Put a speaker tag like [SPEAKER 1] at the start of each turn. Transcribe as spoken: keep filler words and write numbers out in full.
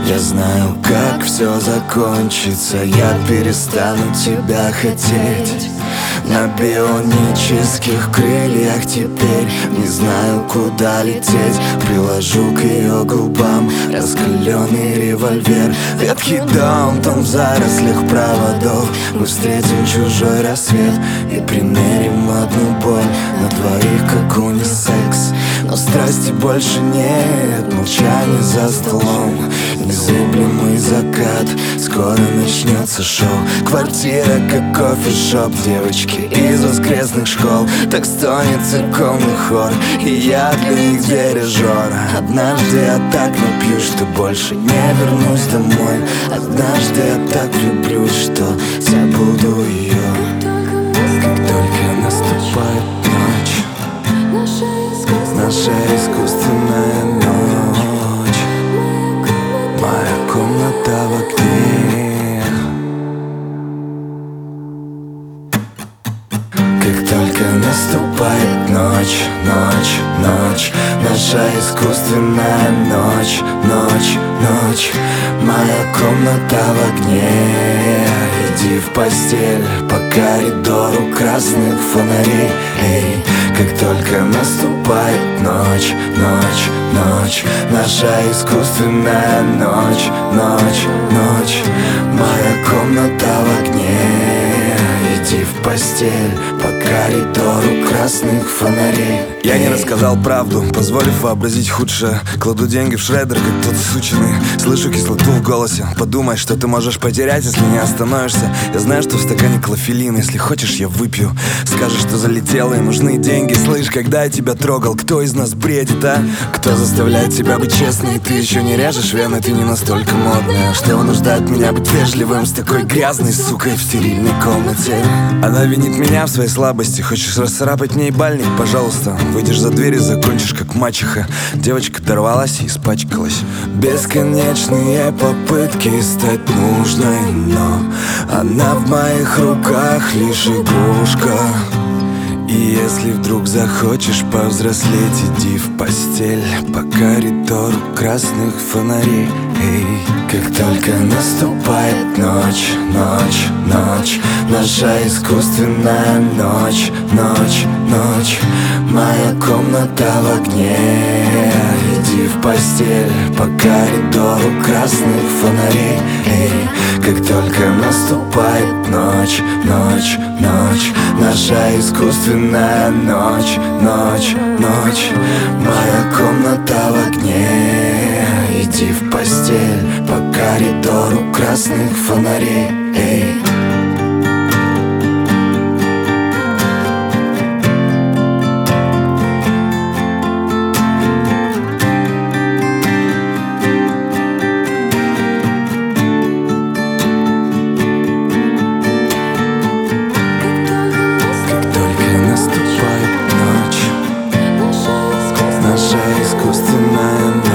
[SPEAKER 1] Я знаю, как все закончится. Я перестану тебя хотеть. На бионических крыльях теперь не знаю, куда лететь. Приложу к ее губам раскаленный револьвер. Ветхий дом, дом в зарослях проводов. Мы встретим чужой рассвет и примерим одну боль на двоих, как унисекс. Но страсти больше нет, молчание за столом, незыблемый закат. Скоро начнется шоу. Квартира, как кофешоп. Девочки из воскресных школ. Так стонет церковный хор, и я для них дирижер. Однажды я так напьюсь, что больше не вернусь домой. Однажды я так влюблюсь, что забуду ее. Как только наступает ночь, наша искусственная ночь, моя комната в окне. Как только наступает ночь, ночь, ночь, наша искусственная ночь, ночь, ночь, моя комната в огне. Иди в постель по коридору красных фонарей. Эй, как только наступает ночь, ночь, ночь, наша искусственная ночь, ночь, ночь, моя комната в огне. Иди в постель по коридору красных фонарей.
[SPEAKER 2] Я не рассказал правду, позволив вообразить худшее. Кладу деньги в шредер, как тот сученый. Слышу кислоту в голосе. Подумай, что ты можешь потерять, если не остановишься. Я знаю, что в стакане клофелин. Если хочешь, я выпью. Скажешь, что залетело и нужны деньги. Слышь, когда я тебя трогал, кто из нас бредит, а? Кто заставляет тебя быть честной? Ты еще не режешь вены, ты не настолько модная. Что вынуждает меня быть вежливым с такой грязной сукой в стерильной комнате? Она винит меня в своей слабости. Хочешь расцарапать мне ебальник? Пожалуйста. Выйдешь за дверь и закончишь как мачеха. Девочка дорвалась и испачкалась.
[SPEAKER 1] Бесконечные попытки стать нужной, но она в моих руках лишь игрушка. И если вдруг захочешь повзрослеть, иди в постель по коридору красных фонарей. Эй, как только наступает ночь, ночь, ночь, наша искусственная ночь, ночь, ночь, моя комната в огне. Иди в постель по коридору красных фонарей. Эй, как только наступает ночь, ночь, ночь, наша искусственная ночь, ночь, ночь, моя комната в огне. Иди в постель по коридору красных фонарей. Эй. Наша искусственная ночь.